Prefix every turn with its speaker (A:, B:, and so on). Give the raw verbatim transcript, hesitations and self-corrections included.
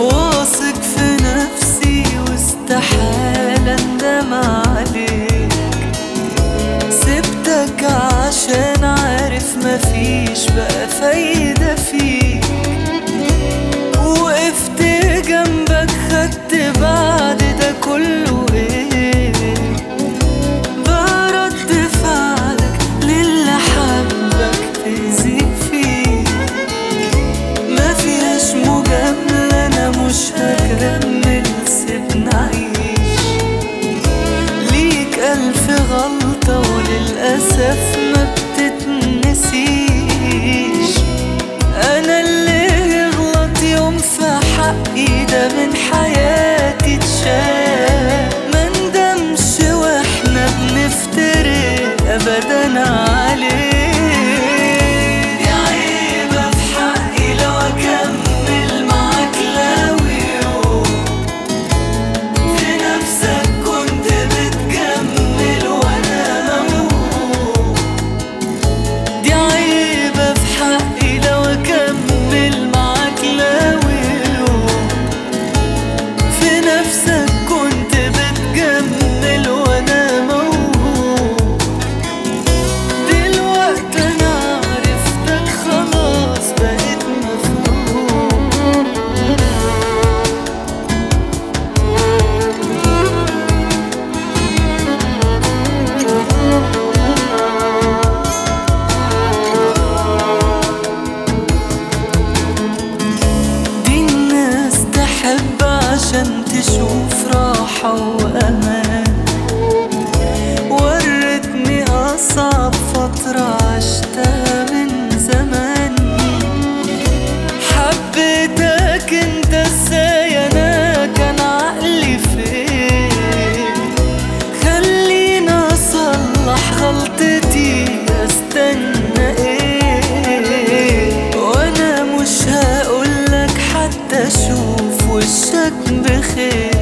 A: واثق في نفسي واستحالة اندم عليك. سبتك عشان عارف مفيش بقى فايدة فيك، وقفت جنبك خدت بعد ده كله ايه بقى رد فعلك للي حبك تأذي فيه. ما فيهاش مجاملة، انا مش هكمل سيبنا عيش. ليك ألف غلطة وللأسف ما بتتنسيش. أنا اللي يغلط يوم في حقي ده من حياتي اتشال. مندمش واحنا بنفترق أبدا عليه. دي عيبة في حقي لو أكمل معاك لو يوم في نفسك كنت بتجمل وأنا موهوم. دي عيبة في حقي لو أكمل معاك لو يوم في نفسك كنت بتجمل وأنا موهوم. دلوقتي أنا عرفتك خلاص بقيت مفهوم. دي الناس تحب عشان تشوف راحة وأمان. ورتني أصعب فترة عشتها من زمان. حبيتك انت ازاي، انا كان عقلي فين؟ خليني اصلح غلطتي، استنى ايه؟ وانا مش هقولك حتى اشوف وشك بخير.